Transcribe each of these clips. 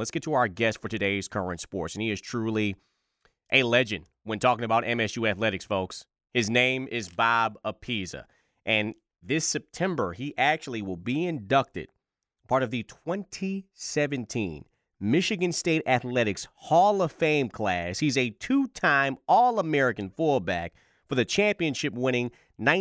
let's get to our guest for today's Current Sports. And he is truly a legend when talking about MSU athletics, folks. His name is Bob Apiza. And this September, he actually will be inducted part of the 2017 Michigan State Athletics Hall of Fame class. He's a two-time All-American fullback for the championship-winning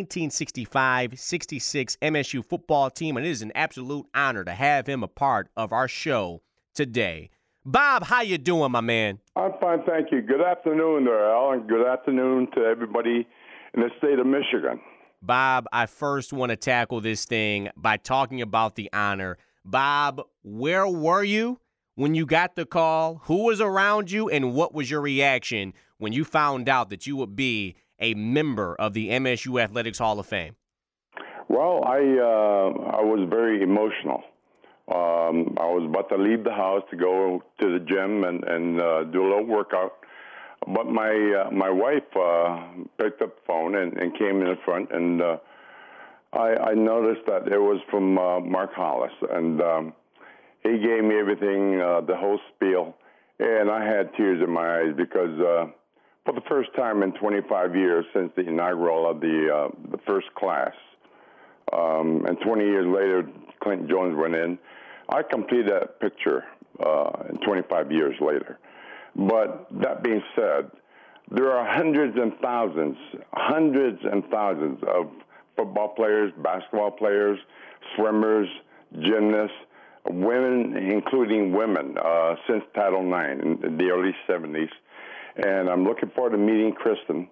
1965-66 MSU football team, and it is an absolute honor to have him a part of our show today. Bob, how you doing, my man? I'm fine, thank you. Good afternoon there, Al, and good afternoon to everybody in the state of Michigan. Bob, I first want to tackle this thing by talking about the honor. Bob, where were you when you got the call? Who was around you, and what was your reaction when you found out that you would be a member of the MSU Athletics Hall of Fame? Well, I was very emotional. I was about to leave the house to go to the gym and do a little workout, but my wife picked up the phone and came in the front, and I noticed that it was from Mark Hollis, and he gave me everything, the whole spiel, and I had tears in my eyes because for the first time in 25 years since the inaugural of the first class, and 20 years later, Clinton Jones went in, I completed that picture 25 years later. But that being said, there are hundreds and thousands of football players, basketball players, swimmers, gymnasts, women, including women, since Title IX in the early 70s. And I'm looking forward to meeting Kristen,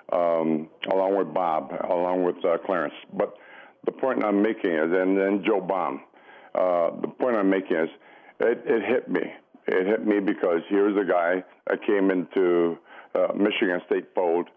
along with Bob, along with Clarence. But the point I'm making is, and then Joe Baum, the point I'm making is, it hit me. It hit me because here's a guy that came into Michigan State fold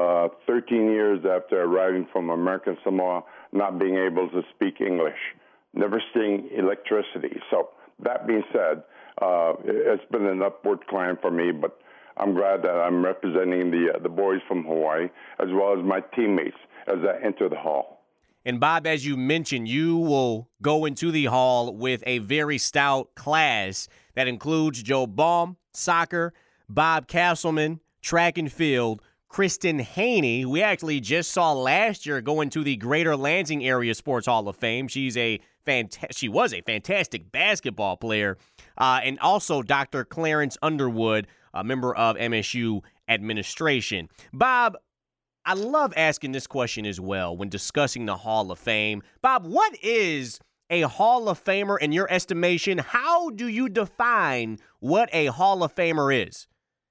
13 years after arriving from American Samoa, not being able to speak English, never seeing electricity. So that being said, it's been an upward climb for me, but I'm glad that I'm representing the boys from Hawaii as well as my teammates as I enter the hall. And, Bob, as you mentioned, you will go into the hall with a very stout class that includes Joe Baum, soccer, Bob Castleman, track and field, Kristen Haney, who we actually just saw last year go into the Greater Lansing Area Sports Hall of Fame. She was a fantastic basketball player. And also Dr. Clarence Underwood, a member of MSU administration. Bob, I love asking this question as well when discussing the Hall of Fame. Bob, what is a Hall of Famer in your estimation? How do you define what a Hall of Famer is?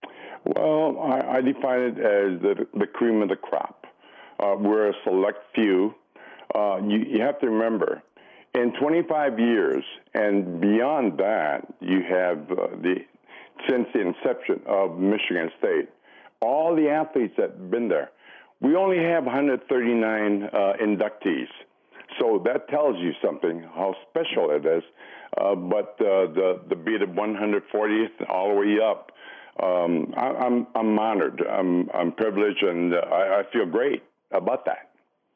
Well, I define it as the cream of the crop. We're a select few. You have to remember, in 25 years and beyond that, you have since the inception of Michigan State, all the athletes that have been there. We only have 139 inductees, so that tells you something, how special it is. But the beat of 140th all the way up, I'm honored, I'm privileged, and I feel great about that.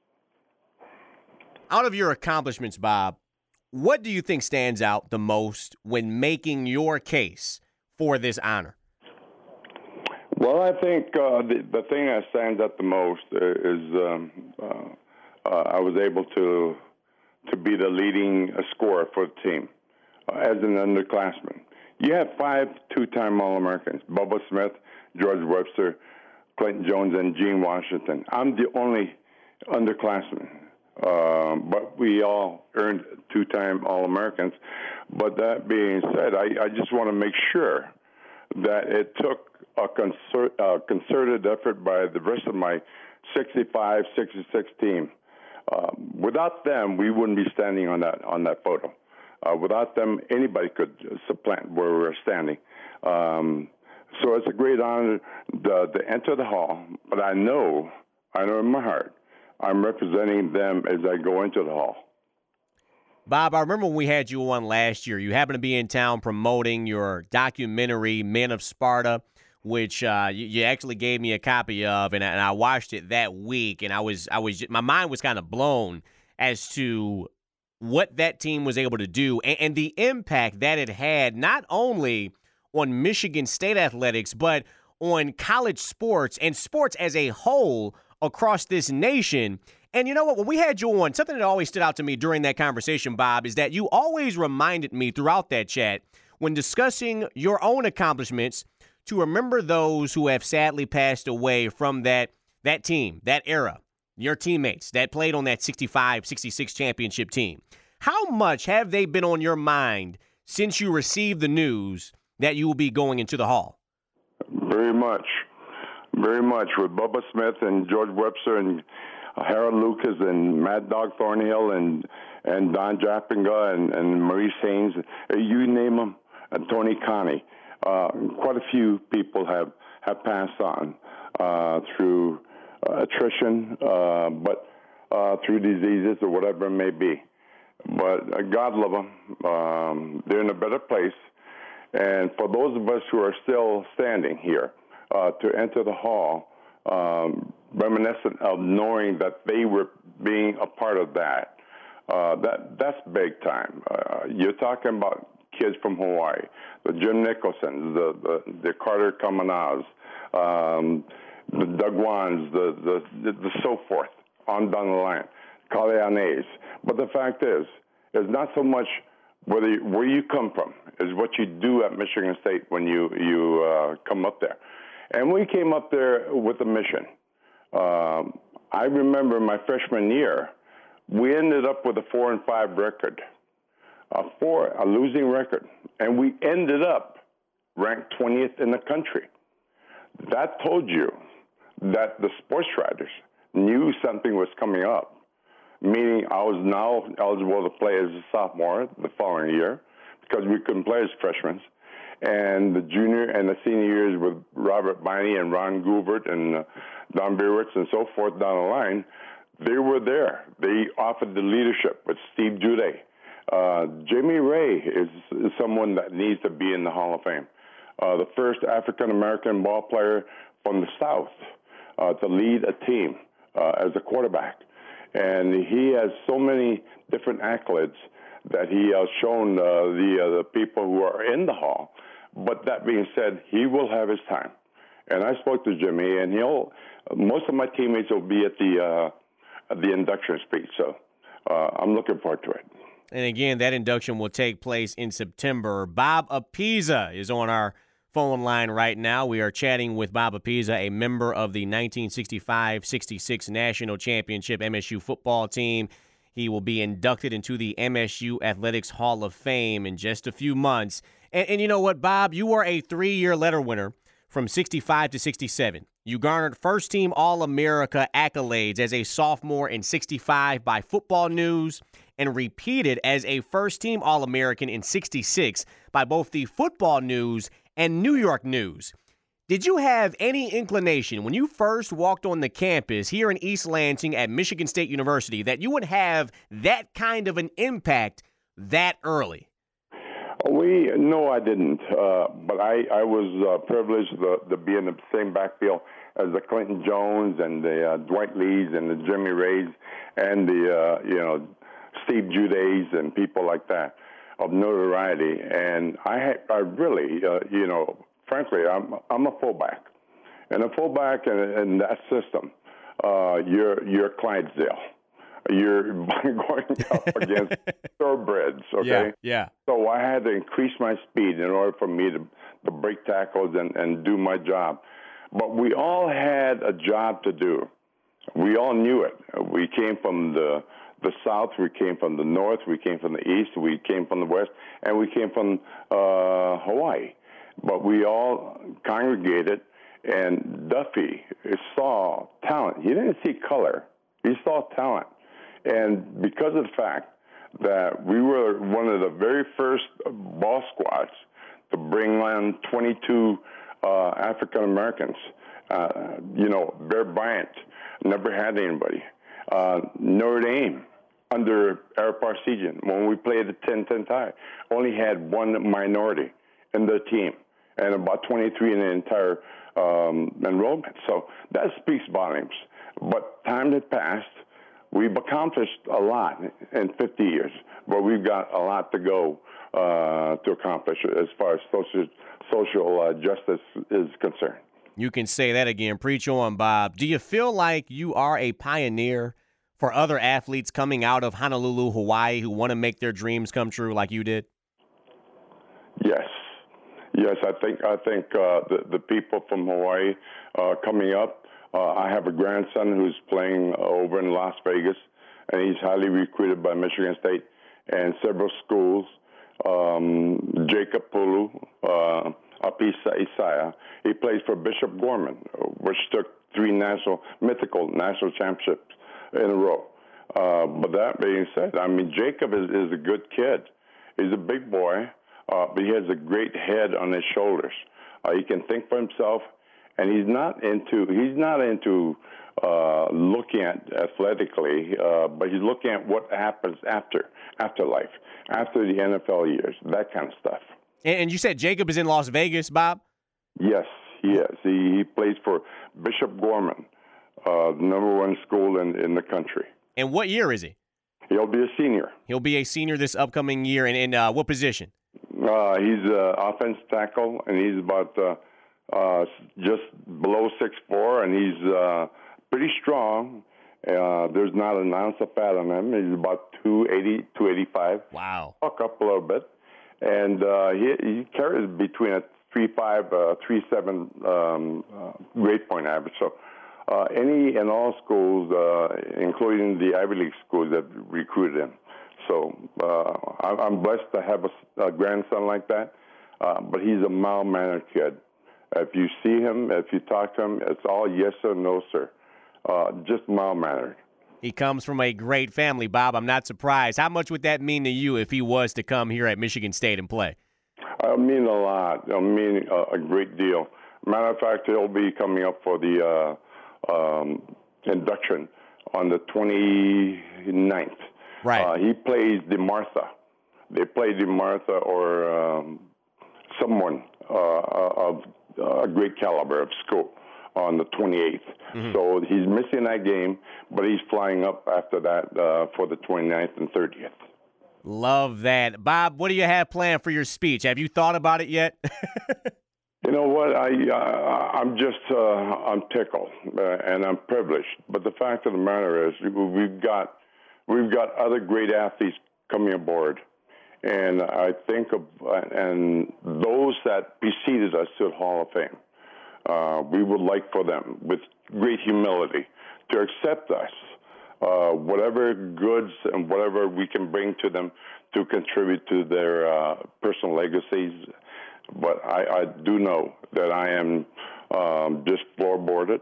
Out of your accomplishments, Bob, what do you think stands out the most when making your case for this honor? Well, I think the thing that stands out the most is I was able to be the leading scorer for the team as an underclassman. You have 5 two-time All-Americans, Bubba Smith, George Webster, Clinton Jones, and Gene Washington. I'm the only underclassman, but we all earned two-time All-Americans. But that being said, I just want to make sure that it took a concerted effort by the rest of my 65, 66 team. Without them, we wouldn't be standing on that photo. Without them, anybody could supplant where we're standing. So it's a great honor to enter the hall, but I know in my heart, I'm representing them as I go into the hall. Bob, I remember when we had you on last year. You happened to be in town promoting your documentary, Men of Sparta, which you actually gave me a copy of, and I watched it that week, and I was my mind was kind of blown as to what that team was able to do and the impact that it had not only on Michigan State athletics, but on college sports and sports as a whole across this nation. And you know what? When we had you on, something that always stood out to me during that conversation, Bob, is that you always reminded me throughout that chat when discussing your own accomplishments to remember those who have sadly passed away from that team, that era, your teammates that played on that 65-66 championship team. How much have they been on your mind since you received the news that you will be going into the Hall? Very much. Very much. With Bubba Smith and George Webster and Harold Lucas and Mad Dog Thornhill and Don Jappinga and Maurice Haynes, you name them, and Tony Connie. Quite a few people have passed on through attrition, but through diseases or whatever it may be. But God love them. They're in a better place. And for those of us who are still standing here to enter the Hall, reminiscent of knowing that they were being a part of that, that's big time. You're talking about kids from Hawaii, the Jim Nicholsons, the Carter Kamanaz, the Doug Wands, the so forth, on down the line, Kaleanes. But the fact is, it's not so much where you come from, is what you do at Michigan State when you come up there. And we came up there with a mission. I remember my freshman year, we ended up with a 4-5 record, a losing record, and we ended up ranked 20th in the country. That told you that the sports writers knew something was coming up, meaning I was now eligible to play as a sophomore the following year because we couldn't play as freshmen. And the junior and the senior years with Robert Biney and Ron Gouvert and Don Bierwitz and so forth down the line, they were there. They offered the leadership with Steve Jude. Jimmy Ray is someone that needs to be in the Hall of Fame. The first African-American ball player from the South to lead a team as a quarterback. And he has so many different accolades that he has shown the people who are in the Hall. But that being said, he will have his time. And I spoke to Jimmy, and most of my teammates will be at the induction speech. So I'm looking forward to it. And again, that induction will take place in September. Bob Apiza is on our phone line right now. We are chatting with Bob Apiza, a member of the 1965-66 National Championship MSU football team. He will be inducted into the MSU Athletics Hall of Fame in just a few months. And you know what, Bob? You were a 3-year letter winner from 65 to 67. You garnered first-team All-America accolades as a sophomore in 65 by Football News and repeated as a first-team All-American in 66 by both the Football News and New York News. Did you have any inclination when you first walked on the campus here in East Lansing at Michigan State University that you would have that kind of an impact that early? No, I didn't. But I was privileged to be in the same backfield as the Clinton Jones and the Dwight Lees and the Jimmy Rays and the Steve Judes and people like that of notoriety. And I really, frankly, I'm a fullback, and a fullback in that system, you're Clydesdale. You're going up against thoroughbreds, okay? Yeah. So I had to increase my speed in order for me to break tackles and do my job. But we all had a job to do. We all knew it. We came from the South, we came from the North, we came from the East, we came from the West, and we came from Hawaii. But we all congregated, and Duffy saw talent. He didn't see color. He saw talent. And because of the fact that we were one of the very first ball squads to bring on 22 African Americans, Bear Bryant never had anybody. Notre Dame, under Eric Parsegian, when we played the 10-10 tie, only had one minority in their team and about 23 in the entire enrollment. So that speaks volumes. But time had passed. we've accomplished a lot in 50 years, but we've got a lot to go to accomplish as far as social justice is concerned. You can say that again. Preach on, Bob. Do you feel like you are a pioneer for other athletes coming out of Honolulu, Hawaii, who want to make their dreams come true like you did? Yes, I think the people from Hawaii coming up. I have a grandson who's playing over in Las Vegas, and he's highly recruited by Michigan State and several schools. Jacob Pulu, Apisa Isaiah, he plays for Bishop Gorman, which took 3 mythical national championships in a row. But that being said, I mean, Jacob is a good kid. He's a big boy, but he has a great head on his shoulders. He can think for himself, and he's not into looking at athletically, but he's looking at what happens after life, after the NFL years, that kind of stuff. And you said Jacob is in Las Vegas, Bob? Yes, he is. He plays for Bishop Gorman, the number 1 school in the country. And what year is he? He'll be a senior. He'll be a senior this upcoming year. And in what position? He's offense tackle, and he's about just below 6'4", and he's pretty strong. There's not an ounce of fat on him. He's about 280, 285. Wow. Walk up a little bit. And he carries between a 3.5, 3.7 grade point average. So any and all schools, including the Ivy League schools that recruited him. So I'm blessed to have a grandson like that. But he's a mild-mannered kid. If you see him, if you talk to him, it's all yes or no, sir. Just mild-mannered. He comes from a great family, Bob. I'm not surprised. How much would that mean to you if he was to come here at Michigan State and play? I mean a lot. I mean a great deal. Matter of fact, he'll be coming up for the induction on the 29th. Right. He plays DeMartha. They play DeMartha or someone of a great caliber of school on the 28th. Mm-hmm. So he's missing that game, but he's flying up after that for the 29th and 30th. Love that. Bob, what do you have planned for your speech? Have you thought about it yet? You know what? I'm tickled and I'm privileged. But the fact of the matter is, we've got other great athletes coming aboard, and I think and those that preceded us to the Hall of Fame. We would like for them, with great humility, to accept us, whatever goods and whatever we can bring to them to contribute to their personal legacies. But I do know that I am just floorboarded,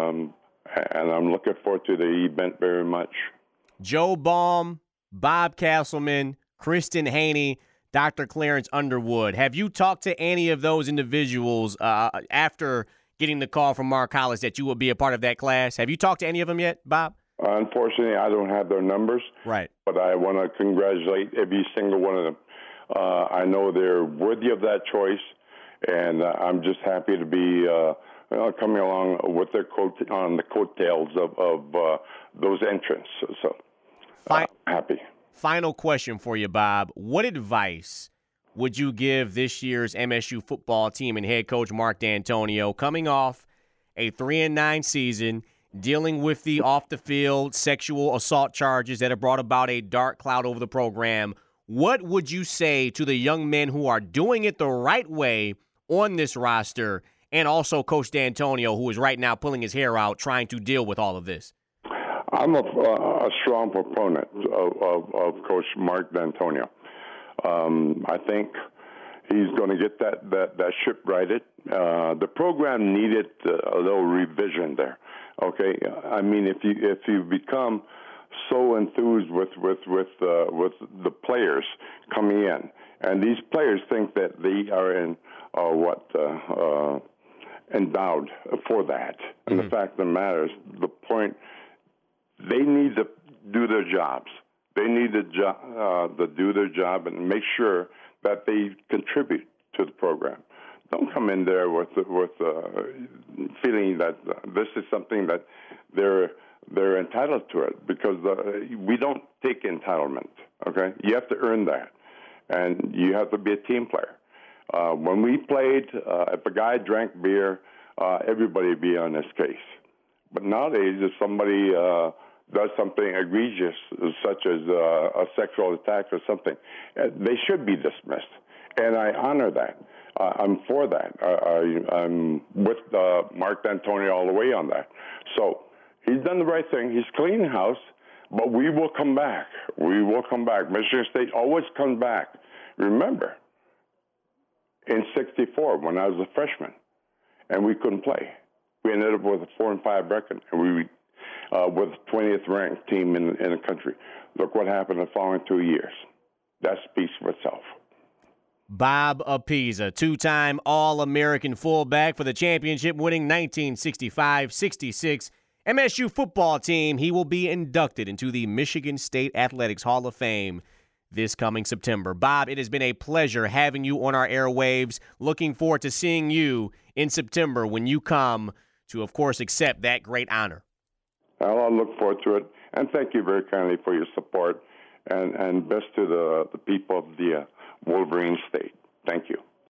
and I'm looking forward to the event very much. Joe Baum, Bob Castleman, Kristen Haney, Dr. Clarence Underwood. Have you talked to any of those individuals after getting the call from Mark Hollis that you will be a part of that class? Have you talked to any of them yet, Bob? Unfortunately, I don't have their numbers. Right. But I want to congratulate every single one of them. I know they're worthy of that choice, and I'm just happy to be coming along with their on the coattails of those entrants. So happy. Final question for you, Bob. What advice would you give this year's MSU football team and head coach Mark D'Antonio coming off a 3-9 season, dealing with the off-the-field sexual assault charges that have brought about a dark cloud over the program? What would you say to the young men who are doing it the right way on this roster, and also Coach D'Antonio, who is right now pulling his hair out trying to deal with all of this? I'm a strong proponent of Coach Mark D'Antonio. I think he's going to get that ship righted. The program needed a little revision there. Okay, I mean, if you become so enthused with the players coming in, and these players think that they are endowed for that. And the fact of the matter is, the point, they need to do their jobs. They need to do their job and make sure that they contribute to the program. Don't come in there with feeling that this is something that they're they're entitled to it because we don't take entitlement, okay? You have to earn that, and you have to be a team player. When we played, if a guy drank beer, everybody would be on his case. But nowadays, if somebody does something egregious, such as a sexual attack or something, they should be dismissed. And I honor that. I'm for that. I'm with Mark D'Antonio all the way on that. So he's done the right thing. He's cleaning house, but we will come back. We will come back. Michigan State always comes back. Remember, in '64, when I was a freshman, and we couldn't play, we ended up with a 4-5 record, and we with the 20th ranked team in the country. Look what happened the following 2 years. That speaks for itself. Bob Apisa, two-time All-American fullback for the championship-winning 1965-66 MSU football team. He will be inducted into the Michigan State Athletics Hall of Fame this coming September. Bob, it has been a pleasure having you on our airwaves. Looking forward to seeing you in September when you come to, of course, accept that great honor. Well, I'll look forward to it. And thank you very kindly for your support. And best to the people of the Wolverine State. Thank you.